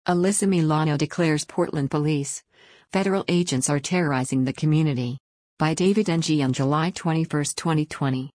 Alyssa Milano declares Portland police. Federal agents are terrorizing the community. By David Ng on July 21, 2020.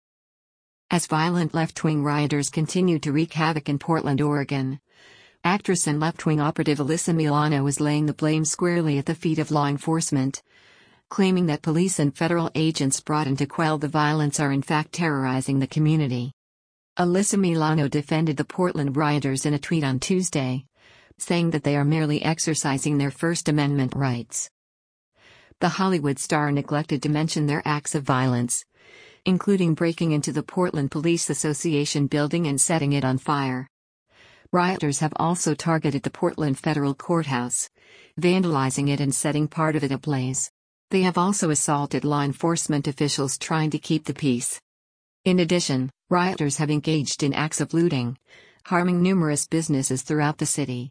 As violent left-wing rioters continue to wreak havoc in Portland, Oregon, actress and left-wing operative Alyssa Milano is laying the blame squarely at the feet of law enforcement, claiming that police and federal agents brought in to quell the violence are in fact terrorizing the community. Alyssa Milano defended the Portland rioters in a tweet on Tuesday, saying that they are merely exercising their First Amendment rights. The Hollywood star neglected to mention their acts of violence, including breaking into the Portland Police Association building and setting it on fire. Rioters have also targeted the Portland Federal Courthouse, vandalizing it and setting part of it ablaze. They have also assaulted law enforcement officials trying to keep the peace. In addition, rioters have engaged in acts of looting, harming numerous businesses throughout the city.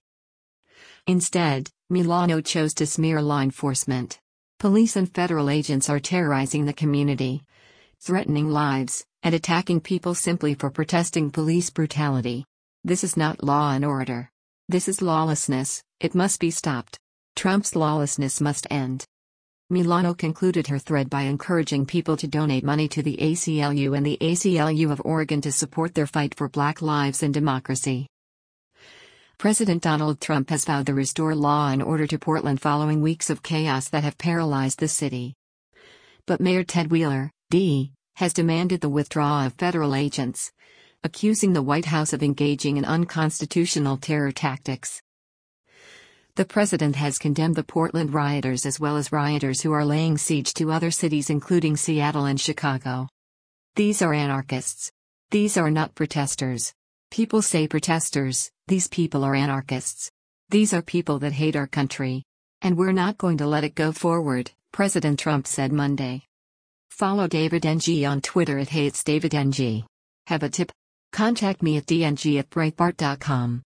Instead, Milano chose to smear law enforcement. Police and federal agents are terrorizing the community, threatening lives, and attacking people simply for protesting police brutality. This is not law and order. This is lawlessness. It must be stopped. Trump's lawlessness must end. Milano concluded her thread by encouraging people to donate money to the ACLU and the ACLU of Oregon to support their fight for Black lives and democracy. President Donald Trump has vowed to restore law and order to Portland following weeks of chaos that have paralyzed the city. But Mayor Ted Wheeler, D., has demanded the withdrawal of federal agents, accusing the White House of engaging in unconstitutional terror tactics. The president has condemned the Portland rioters as well as rioters who are laying siege to other cities including Seattle and Chicago. These are anarchists. These are not protesters. People say protesters, these people are anarchists. These are people that hate our country. And we're not going to let it go forward, President Trump said Monday. Follow David Ng on Twitter at @HeyIt'sDavidNG. Have a tip? Contact me at dng@breitbart.com.